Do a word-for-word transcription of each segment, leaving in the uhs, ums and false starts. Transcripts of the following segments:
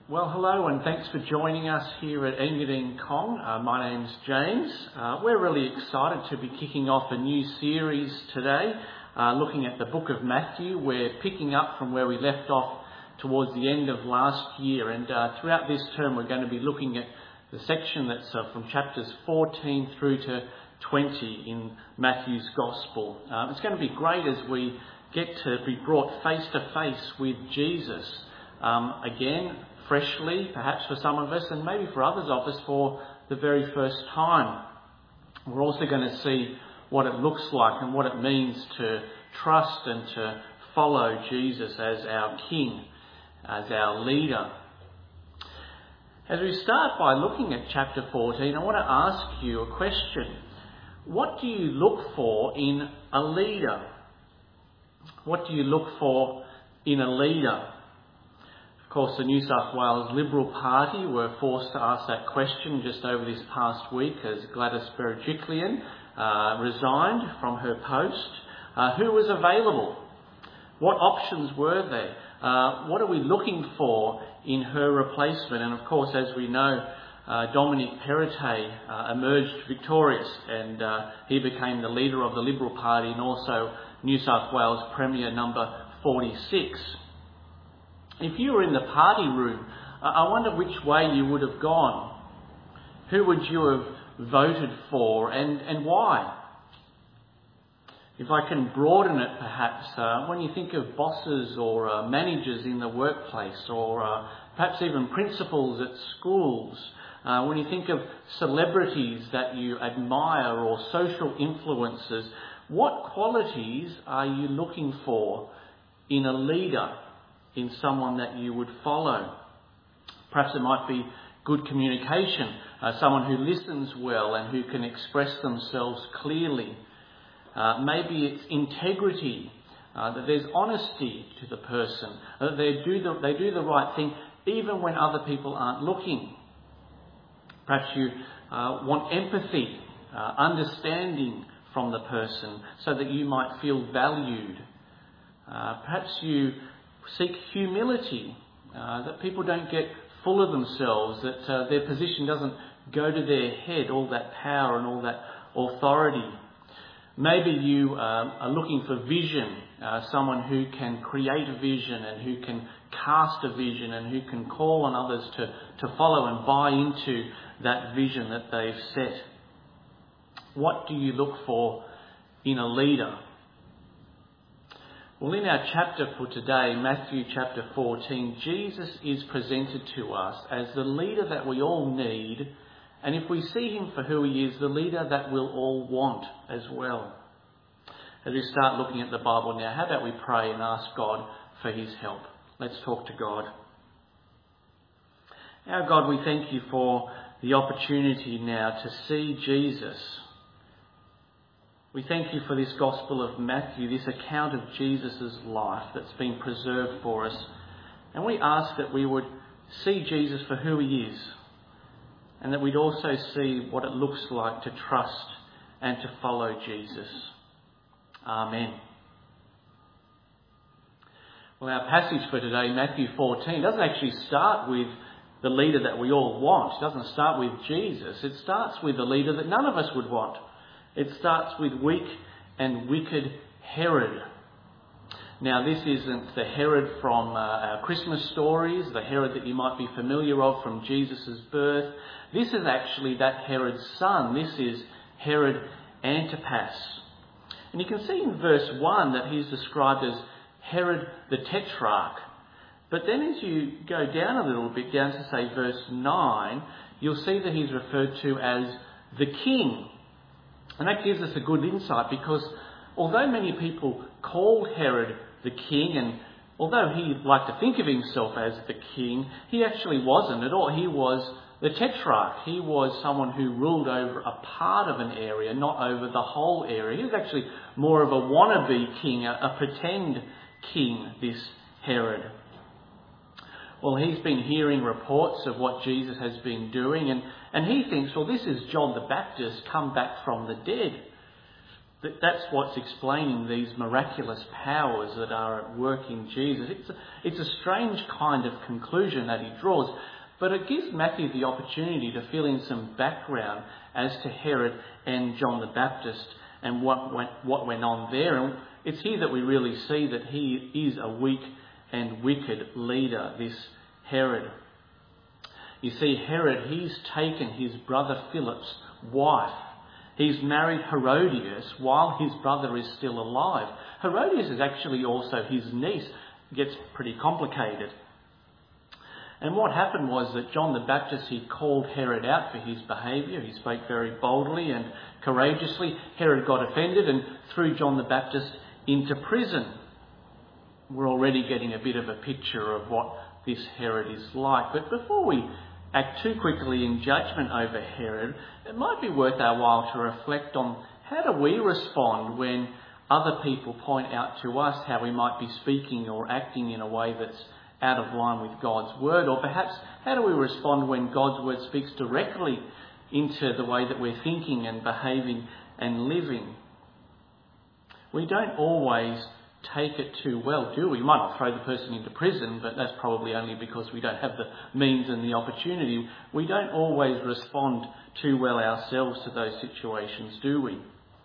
Well, hello and thanks for joining us here at Engadine Kong. Uh, my name's James. Uh, we're really excited to be kicking off a new series today, uh, looking at the book of Matthew. We're picking up from where we left off towards the end of last year, and uh, throughout this term we're going to be looking at the section that's uh, from chapters fourteen through to twenty in Matthew's Gospel. Uh, it's going to be great as we get to be brought face to face with Jesus um, again, freshly, perhaps for some of us, and maybe for others of us for the very first time. We're also going to see what it looks like and what it means to trust and to follow Jesus as our King, as our leader. As we start by looking at chapter fourteen, I want to ask you a question. What do you look for in a leader? What do you look for in a leader? Of course, the New South Wales Liberal Party were forced to ask that question just over this past week as Gladys Berejiklian uh, resigned from her post. Uh, who was available? What options were there? Uh, what are we looking for in her replacement? And of course, as we know, uh, Dominic Perrottet uh, emerged victorious, and uh, he became the leader of the Liberal Party and also New South Wales Premier number forty-six. If you were in the party room, I wonder which way you would have gone. Who would you have voted for, and, and why? If I can broaden it perhaps, uh, when you think of bosses or uh, managers in the workplace, or uh, perhaps even principals at schools, uh, when you think of celebrities that you admire or social influencers, what qualities are you looking for in a leader, in someone that you would follow? Perhaps it might be good communication, uh, someone who listens well and who can express themselves clearly. Uh, maybe it's integrity, uh, that there's honesty to the person, that they do the, they do the right thing even when other people aren't looking. Perhaps you uh, want empathy, uh, understanding from the person so that you might feel valued. Uh, perhaps you seek humility, uh, that people don't get full of themselves, that uh, their position doesn't go to their head, all that power and all that authority. Maybe you um, are looking for vision, uh, someone who can create a vision and who can cast a vision and who can call on others to, to follow and buy into that vision that they've set. What do you look for in a leader? Well, in our chapter for today, Matthew chapter fourteen, Jesus is presented to us as the leader that we all need, and if we see him for who he is, the leader that we'll all want as well. As we start looking at the Bible now, how about we pray and ask God for his help? Let's talk to God. Our God, we thank you for the opportunity now to see Jesus. We thank you for this Gospel of Matthew, this account of Jesus' life that's been preserved for us. And we ask that we would see Jesus for who he is, and that we'd also see what it looks like to trust and to follow Jesus. Amen. Well, our passage for today, Matthew fourteen, doesn't actually start with the leader that we all want. It doesn't start with Jesus. It starts with the leader that none of us would want. It starts with weak and wicked Herod. Now, this isn't the Herod from uh, our Christmas stories, the Herod that you might be familiar of from Jesus' birth. This is actually that Herod's son. This is Herod Antipas. And you can see in verse one that he's described as Herod the Tetrarch. But then as you go down a little bit, down to say verse nine, you'll see that he's referred to as the king. And that gives us a good insight, because although many people called Herod the king, and although he liked to think of himself as the king, he actually wasn't at all. He was the tetrarch. He was someone who ruled over a part of an area, not over the whole area. He was actually more of a wannabe king, a, a pretend king, this Herod. Well, he's been hearing reports of what Jesus has been doing, and, and he thinks, well, this is John the Baptist come back from the dead. That- That's what's explaining these miraculous powers that are at work in Jesus. It's a, it's a strange kind of conclusion that he draws, but it gives Matthew the opportunity to fill in some background as to Herod and John the Baptist and what went, what went on there. And it's here that we really see that he is a weak and wicked leader, this Herod. You see, Herod, he's taken his brother Philip's wife. He's married Herodias while his brother is still alive. Herodias is actually also his niece. It gets pretty complicated. And what happened was that John the Baptist, he called Herod out for his behaviour. He spoke very boldly and courageously. Herod got offended and threw John the Baptist into prison. We're already getting a bit of a picture of what this Herod is like. But before we act too quickly in judgment over Herod, it might be worth our while to reflect on how do we respond when other people point out to us how we might be speaking or acting in a way that's out of line with God's word, or perhaps how do we respond when God's word speaks directly into the way that we're thinking and behaving and living. We don't always take it too well, do we? We might not throw the person into prison, but that's probably only because we don't have the means and the opportunity. We don't always respond too well ourselves to those situations, do we?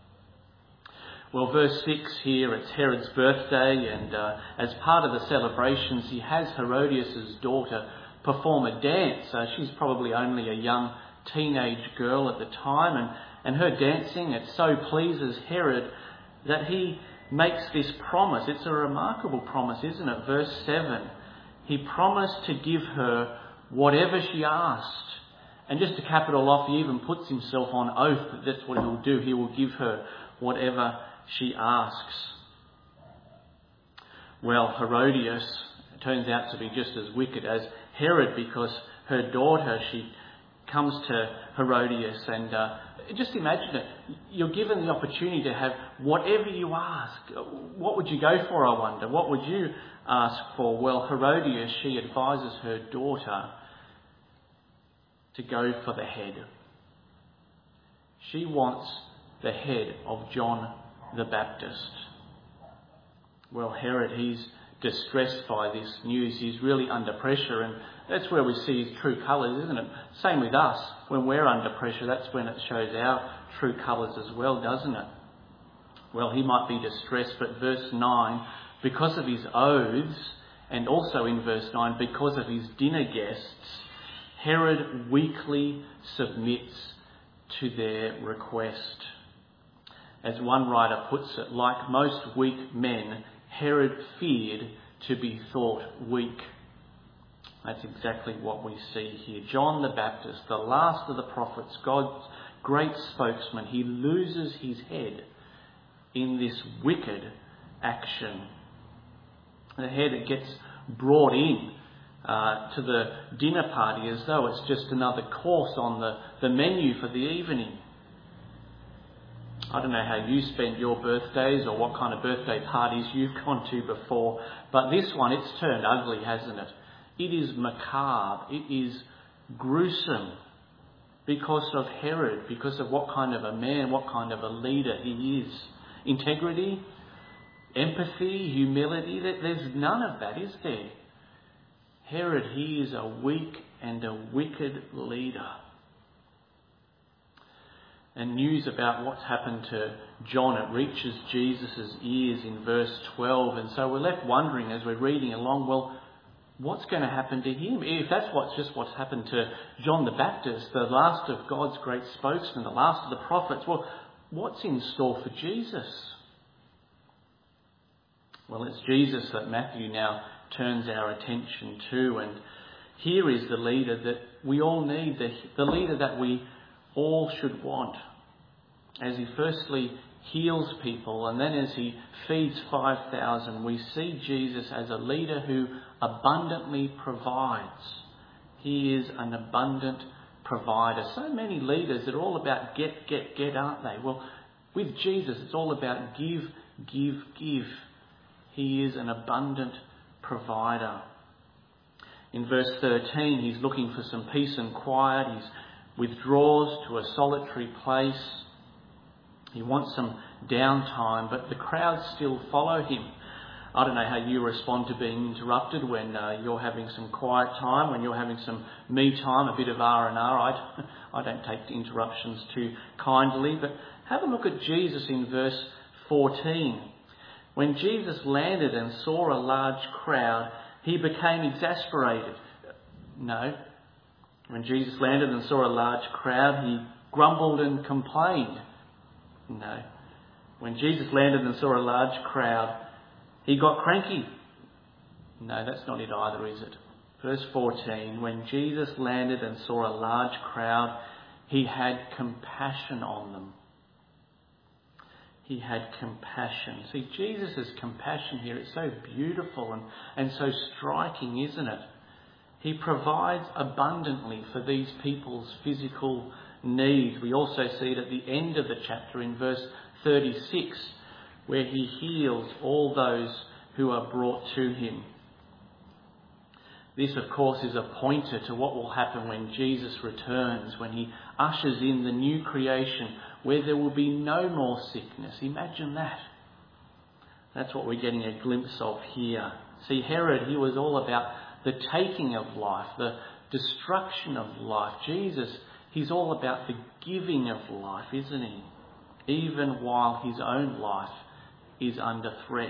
Well, verse six here, it's Herod's birthday, and uh, as part of the celebrations, he has Herodias' daughter perform a dance. Uh, she's probably only a young teenage girl at the time, and, and her dancing, it so pleases Herod that he makes this promise. It's a remarkable promise, isn't it? Verse seven, he promised to give her whatever she asked. And just to cap it all off, he even puts himself on oath that that's what he'll do. He will give her whatever she asks. Well, Herodias turns out to be just as wicked as Herod, because her daughter, she comes to Herodias and uh, just imagine it. You're given the opportunity to have whatever you ask. What would you go for, I wonder? What would you ask for? Well, Herodias, she advises her daughter to go for the head. She wants the head of John the Baptist. Well, Herod, he's distressed by this news. He's really under pressure, and that's where we see his true colours, isn't it? Same with us. When we're under pressure, that's when it shows our true colours as well, doesn't it? Well, he might be distressed, but verse nine, because of his oaths, and also in verse nine, because of his dinner guests, Herod weakly submits to their request. As one writer puts it, like most weak men, Herod feared to be thought weak. That's exactly what we see here. John the Baptist, the last of the prophets, God's great spokesman, he loses his head in this wicked action. The head gets brought in uh, to the dinner party as though it's just another course on the, the menu for the evening. I don't know how you spend your birthdays or what kind of birthday parties you've gone to before, but this one, it's turned ugly, hasn't it? It is macabre. It is gruesome because of Herod, because of what kind of a man, what kind of a leader he is. Integrity, empathy, humility, there's none of that, is there? Herod, he is a weak and a wicked leader. And news about what's happened to John, it reaches Jesus' ears in verse twelve. And so we're left wondering as we're reading along, well, what's going to happen to him? If that's what's just what's happened to John the Baptist, the last of God's great spokesmen, the last of the prophets, well, what's in store for Jesus? Well, it's Jesus that Matthew now turns our attention to. And here is the leader that we all need, the, the leader that we all should want, as he firstly heals people and then as he feeds five thousand. We see Jesus as a leader who abundantly provides. He is an abundant provider. So many leaders that are all about get, get, get, aren't they? Well, with Jesus it's all about give, give, give. He is an abundant provider. In verse thirteen, he's looking for some peace and quiet. He's withdraws to a solitary place. He wants some downtime, but the crowds still follow him. I don't know how you respond to being interrupted when uh, you're having some quiet time, when you're having some me time, a bit of R and R. I, I don't take interruptions too kindly, but have a look at Jesus in verse fourteen. When Jesus landed and saw a large crowd, he became exasperated. No. When Jesus landed and saw a large crowd, he grumbled and complained. No. When Jesus landed and saw a large crowd, he got cranky. No, that's not it either, is it? Verse fourteen, when Jesus landed and saw a large crowd, he had compassion on them. He had compassion. See, Jesus' compassion here, it's so beautiful and, and so striking, isn't it? He provides abundantly for these people's physical need. We also see it at the end of the chapter in verse thirty-six, where he heals all those who are brought to him. This, of course, is a pointer to what will happen when Jesus returns, when he ushers in the new creation where there will be no more sickness. Imagine that. That's what we're getting a glimpse of here. See, Herod, he was all about the taking of life, the destruction of life. Jesus, he's all about the giving of life, isn't he? Even while his own life is under threat.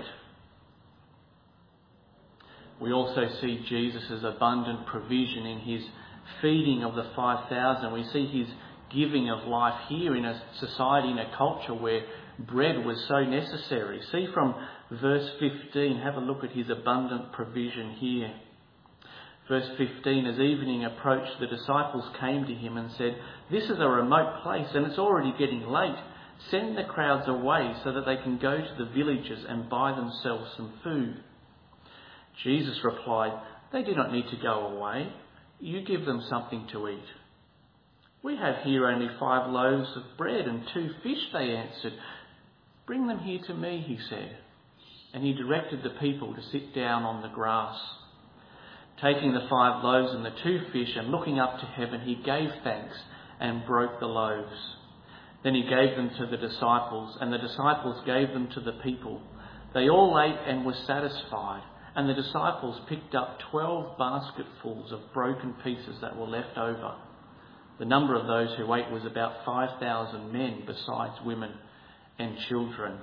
We also see Jesus' abundant provision in his feeding of the five thousand. We see his giving of life here in a society, in a culture where bread was so necessary. See from verse fifteen, have a look at his abundant provision here. Verse fifteen, as evening approached, the disciples came to him and said, "This is a remote place and it's already getting late. Send the crowds away so that they can go to the villages and buy themselves some food." Jesus replied, "They do not need to go away. You give them something to eat." "We have here only five loaves of bread and two fish," they answered. "Bring them here to me," he said. And he directed the people to sit down on the grass. Taking the five loaves and the two fish and looking up to heaven, he gave thanks and broke the loaves. Then he gave them to the disciples, and the disciples gave them to the people. They all ate and were satisfied, and the disciples picked up twelve basketfuls of broken pieces that were left over. The number of those who ate was about five thousand men, besides women and children.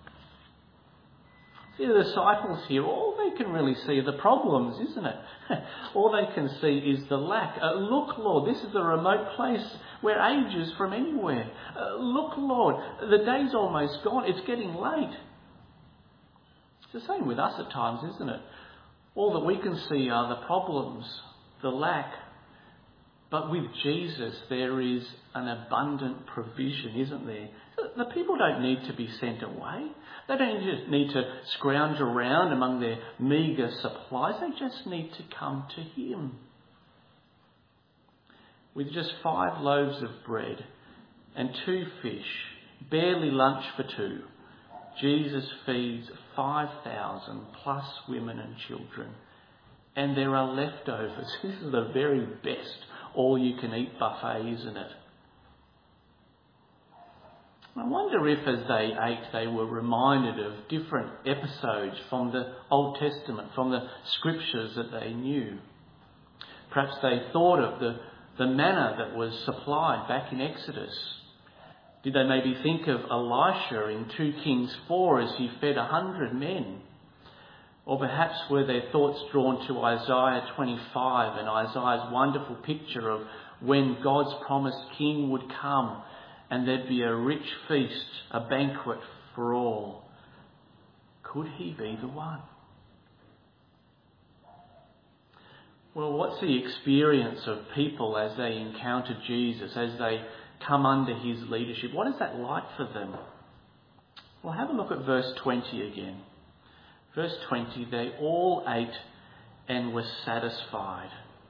See, the disciples here, all they can really see are the problems, isn't it? All they can see is the lack. Uh, look, Lord, this is a remote place. We're ages from anywhere. Uh, look, Lord, the day's almost gone. It's getting late. It's the same with us at times, isn't it? All that we can see are the problems, the lack. But with Jesus, there is an abundant provision, isn't there? The people don't need to be sent away. They don't just need to scrounge around among their meagre supplies. They just need to come to him. With just five loaves of bread and two fish, barely lunch for two, Jesus feeds five thousand plus women and children. And there are leftovers. This is the very best all-you-can-eat buffet, isn't it? I wonder if as they ate they were reminded of different episodes from the Old Testament, from the scriptures that they knew. Perhaps they thought of the, the manna that was supplied back in Exodus. Did they maybe think of Elisha in two Kings four as he fed a hundred men? Or perhaps were their thoughts drawn to Isaiah twenty-five and Isaiah's wonderful picture of when God's promised king would come and there'd be a rich feast, a banquet for all. Could he be the one? Well, what's the experience of people as they encounter Jesus, as they come under his leadership? What is that like for them? Well, have a look at verse twenty again. Verse twenty, they all ate and were satisfied.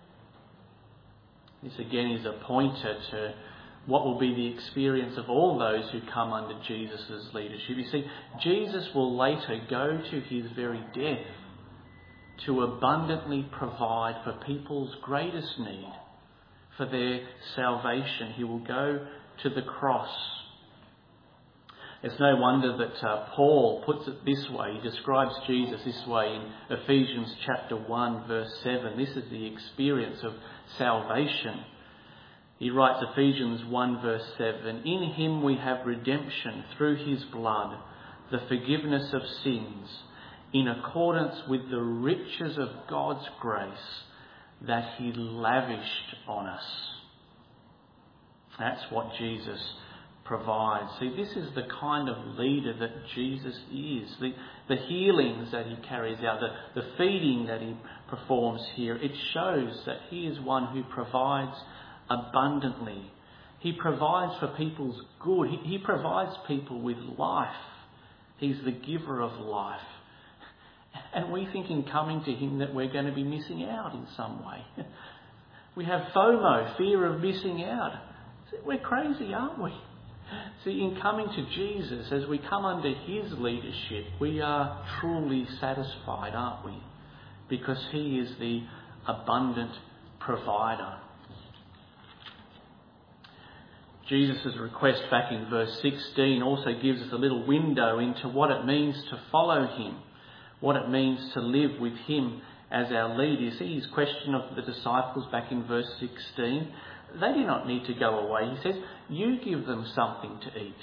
This again is a pointer to what will be the experience of all those who come under Jesus' leadership. You see, Jesus will later go to his very death to abundantly provide for people's greatest need, for their salvation. He will go to the cross. It's no wonder that uh, Paul puts it this way. He describes Jesus this way in Ephesians chapter one, verse seven. This is the experience of salvation. He writes Ephesians one, verse seven, "In him we have redemption through his blood, the forgiveness of sins, in accordance with the riches of God's grace that he lavished on us." That's what Jesus provides. See, this is the kind of leader that Jesus is. The, the healings that he carries out, the, the feeding that he performs here, it shows that he is one who provides abundantly. He provides for people's good. He, he provides people with life. He's the giver of life. And we think in coming to him that we're going to be missing out in some way. We have FOMO, fear of missing out. We're crazy, aren't we? See, in coming to Jesus, as we come under his leadership, we are truly satisfied, aren't we? Because he is the abundant provider. Jesus' request back in verse sixteen also gives us a little window into what it means to follow him, what it means to live with him as our leader. You see his question of the disciples back in verse sixteen. They do not need to go away. He says, "You give them something to eat."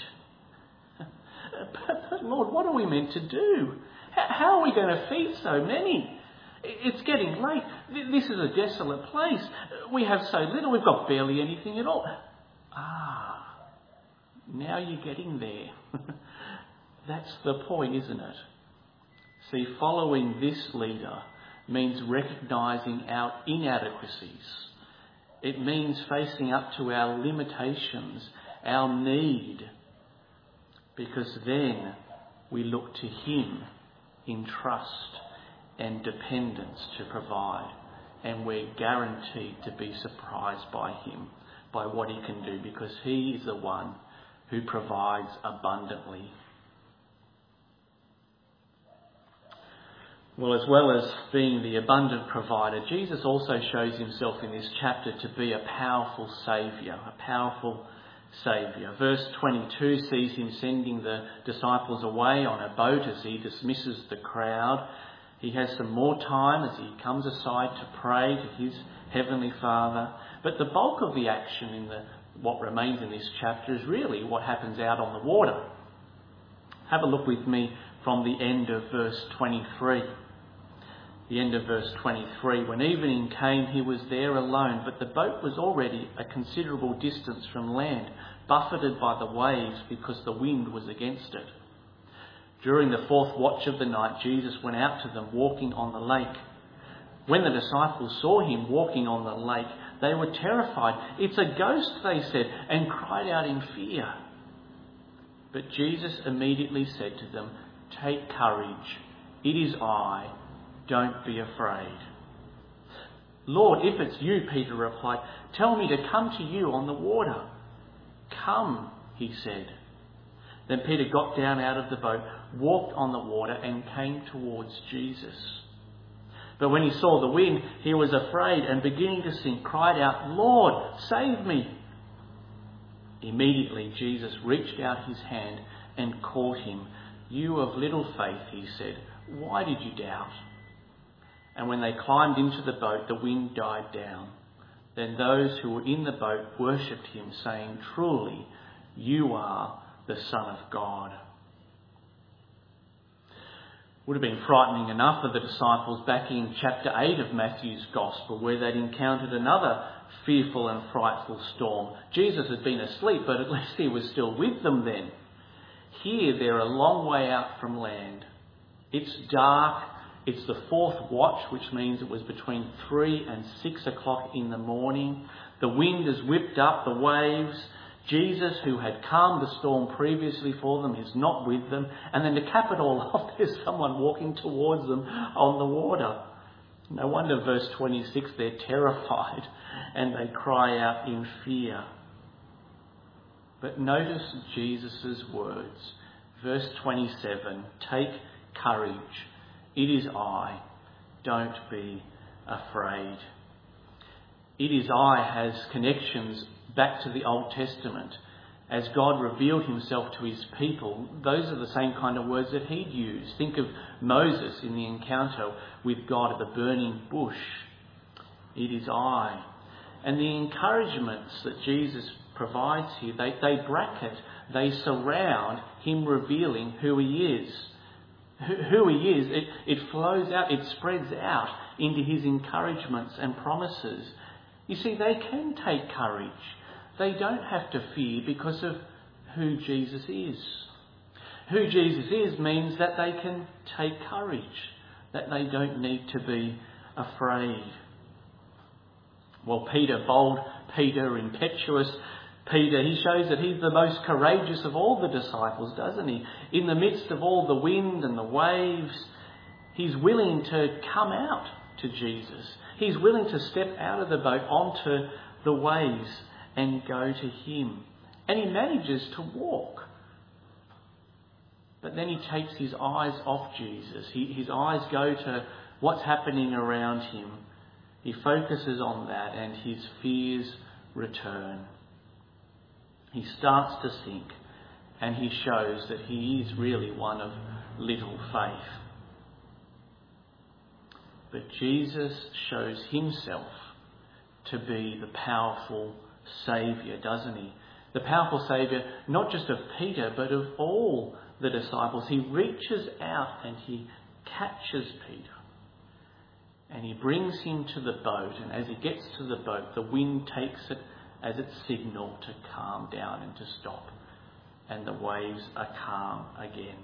But, but Lord, what are we meant to do? How are we going to feed so many? It's getting late. This is a desolate place. We have so little. We've got barely anything at all. Ah, now you're getting there. That's the point, isn't it? See, following this leader means recognising our inadequacies. It means facing up to our limitations, our need, because then we look to him in trust and dependence to provide, and we're guaranteed to be surprised by him, by what he can do, because he is the one who provides abundantly. Well, as well as being the abundant provider, Jesus also shows himself in this chapter to be a powerful saviour, a powerful saviour. Verse twenty-two sees him sending the disciples away on a boat as he dismisses the crowd. He has some more time as he comes aside to pray to his heavenly Father. But the bulk of the action in the what remains in this chapter is really what happens out on the water. Have a look with me from the end of verse twenty-three. The end of verse twenty-three. "When evening came, he was there alone, but the boat was already a considerable distance from land, buffeted by the waves because the wind was against it. During the fourth watch of the night, Jesus went out to them walking on the lake. When the disciples saw him walking on the lake, they were terrified. 'It's a ghost,' they said, and cried out in fear. But Jesus immediately said to them, 'Take courage, it is I, don't be afraid.' 'Lord, if it's you,' Peter replied, 'tell me to come to you on the water.' 'Come,' he said. Then Peter got down out of the boat, walked on the water, and came towards Jesus. But when he saw the wind, he was afraid, and beginning to sink, cried out, 'Lord, save me.' Immediately Jesus reached out his hand and caught him. 'You of little faith,' he said, 'why did you doubt?' And when they climbed into the boat, the wind died down. Then those who were in the boat worshipped him, saying, 'Truly, you are the Son of God.'" Would have been frightening enough for the disciples back in chapter eight of Matthew's Gospel, where they'd encountered another fearful and frightful storm. Jesus had been asleep, but at least he was still with them then. Here they're a long way out from land. It's dark. It's the fourth watch, which means it was between three and six o'clock in the morning. The wind has whipped up the waves. Jesus, who had calmed the storm previously for them, is not with them. And then to cap it all off, there's someone walking towards them on the water. No wonder verse twenty-six, they're terrified and they cry out in fear. But notice Jesus' words. Verse twenty-seven, "Take courage. It is I. Don't be afraid." It is I has connections back to the Old Testament as God revealed himself to his people, those are the same kind of words that he'd use. Think of Moses in the encounter with God at the burning bush. It is I. And the encouragements that Jesus provides here, they, they bracket, they surround him revealing who he is. Who, who he is, it, it flows out, it spreads out into his encouragements and promises. You see, they can take courage. They don't have to fear because of who Jesus is. Who Jesus is means that they can take courage, that they don't need to be afraid. Well, Peter, bold Peter, impetuous Peter, he shows that he's the most courageous of all the disciples, doesn't he? In the midst of all the wind and the waves, he's willing to come out to Jesus. He's willing to step out of the boat onto the waves and go to him. And he manages to walk. But then he takes his eyes off Jesus. He, his eyes go to what's happening around him. He focuses on that and his fears return. He starts to sink and he shows that he is really one of little faith. But Jesus shows himself to be the powerful Saviour, doesn't he? The powerful Saviour, not just of Peter, but of all the disciples. He reaches out and he catches Peter. And he brings him to the boat. And as he gets to the boat, the wind takes it as its signal to calm down and to stop. And the waves are calm again.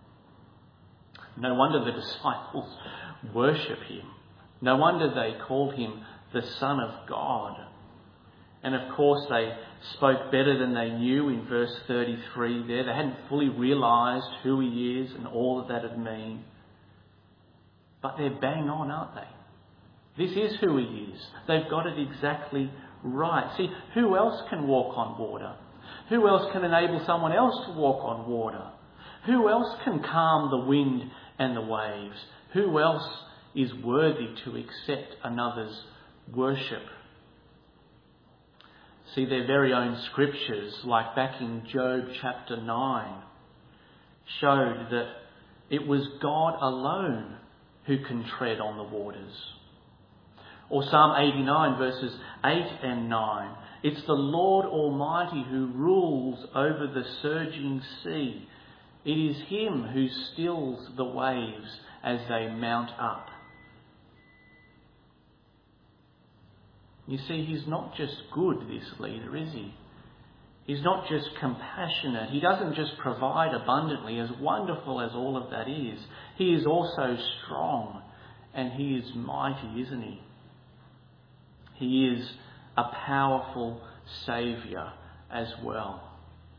No wonder the disciples worship him. No wonder they call him the Son of God. And of course they spoke better than they knew in verse thirty-three there. They hadn't fully realised who he is and all that that would mean. But they're bang on, aren't they? This is who he is. They've got it exactly right. See, who else can walk on water? Who else can enable someone else to walk on water? Who else can calm the wind and the waves? Who else is worthy to accept another's worship? See, their very own scriptures, like back in Job chapter nine, showed that it was God alone who can tread on the waters. Or Psalm eighty-nine verses eight and nine. It's the Lord Almighty who rules over the surging sea. It is him who stills the waves as they mount up. You see, he's not just good, this leader, is he? He's not just compassionate. He doesn't just provide abundantly, as wonderful as all of that is. He is also strong and he is mighty, isn't he? He is a powerful Saviour as well.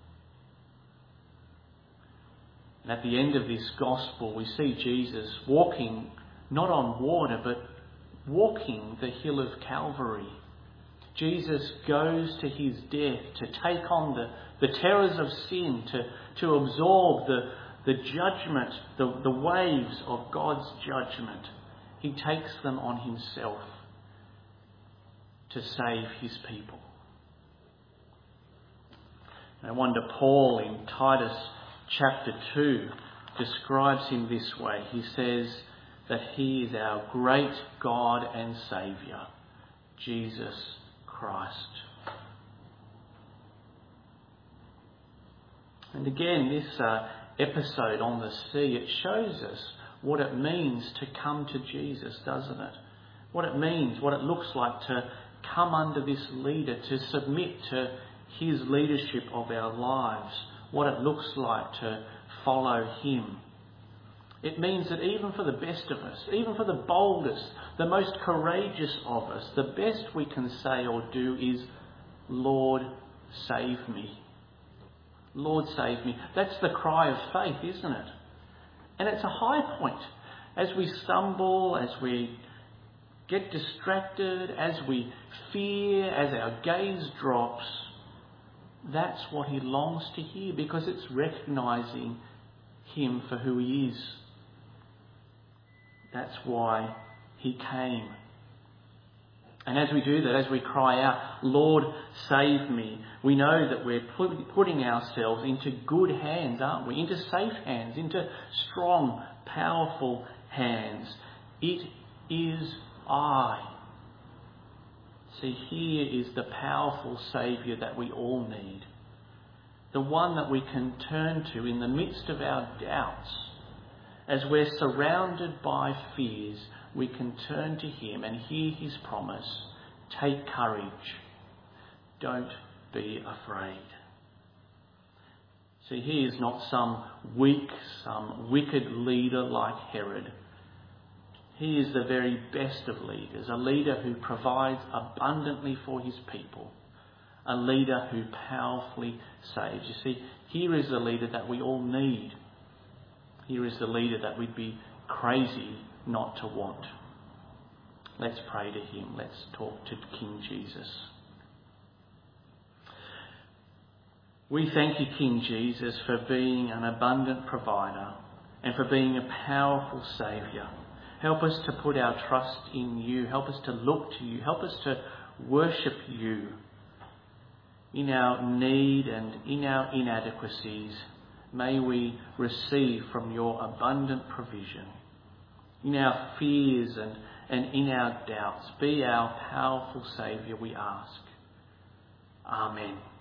And at the end of this gospel, we see Jesus walking not on water, but walking the hill of Calvary. Jesus goes to his death to take on the, the terrors of sin, to, to absorb the, the judgment, the, the waves of God's judgment. He takes them on himself to save his people. No wonder Paul in Titus chapter two describes him this way. He says that he is our great God and Saviour, Jesus Christ. And again, this uh, episode on the sea, it shows us what it means to come to Jesus, doesn't it? What it means, what it looks like to come under this leader, to submit to his leadership of our lives, what it looks like to follow him. It means that even for the best of us, even for the boldest, the most courageous of us, the best we can say or do is, Lord, save me. Lord, save me. That's the cry of faith, isn't it? And it's a high point. As we stumble, as we get distracted, as we fear, as our gaze drops, that's what he longs to hear, because it's recognising him for who he is. That's why he came. And as we do that, as we cry out, Lord, save me, we know that we're put, putting ourselves into good hands, aren't we? Into safe hands, into strong, powerful hands. It is I. See, here is the powerful Saviour that we all need. The one that we can turn to in the midst of our doubts. As we're surrounded by fears, we can turn to him and hear his promise. Take courage. Don't be afraid. See, he is not some weak, some wicked leader like Herod. He is the very best of leaders, a leader who provides abundantly for his people, a leader who powerfully saves. You see, here is the leader that we all need. Here is the leader that we'd be crazy not to want. Let's pray to him. Let's talk to King Jesus. We thank you, King Jesus, for being an abundant provider and for being a powerful Saviour. Help us to put our trust in you. Help us to look to you. Help us to worship you in our need and in our inadequacies. May we receive from your abundant provision. In our fears and, and in our doubts, be our powerful Saviour, we ask. Amen.